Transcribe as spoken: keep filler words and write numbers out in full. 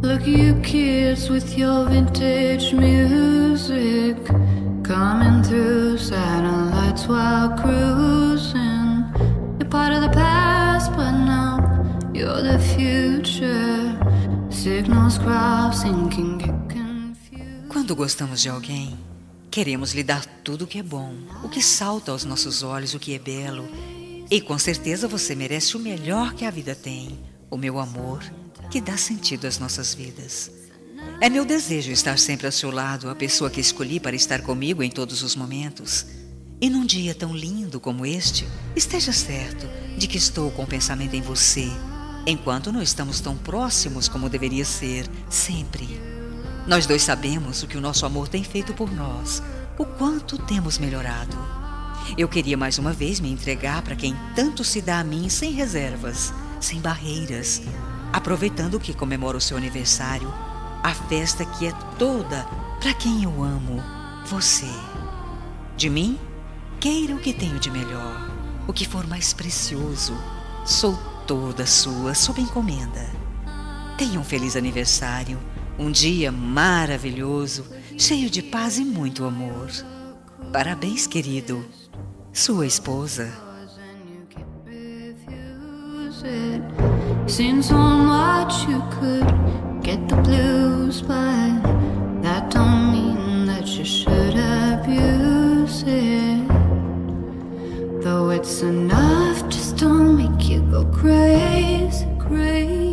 Look you kids with your vintage music coming through satellites while cruising. You're part of the past, but now you're the future. Signals crossing can get confused. Quando gostamos de alguém, queremos lhe dar tudo o que é bom, o que salta aos nossos olhos, o que é belo. E com certeza você merece o melhor que a vida tem, o meu amor, que dá sentido às nossas vidas. É meu desejo estar sempre ao seu lado, a pessoa que escolhi para estar comigo em todos os momentos. E num dia tão lindo como este, esteja certo de que estou com o pensamento em você, enquanto não estamos tão próximos como deveria ser, sempre. Nós dois sabemos o que o nosso amor tem feito por nós, o quanto temos melhorado. Eu queria mais uma vez me entregar para quem tanto se dá a mim sem reservas, sem barreiras, aproveitando que comemora o seu aniversário, a festa que é toda para quem eu amo, você. De mim, queira o que tenho de melhor, o que for mais precioso. Sou toda sua, sob encomenda. Tenha um feliz aniversário, um dia maravilhoso, cheio de paz e muito amor. Parabéns, querido. Sua esposa. Seen so much you could get the blues, but that don't mean that you should abuse it. Though it's enough, just don't make you go crazy, crazy.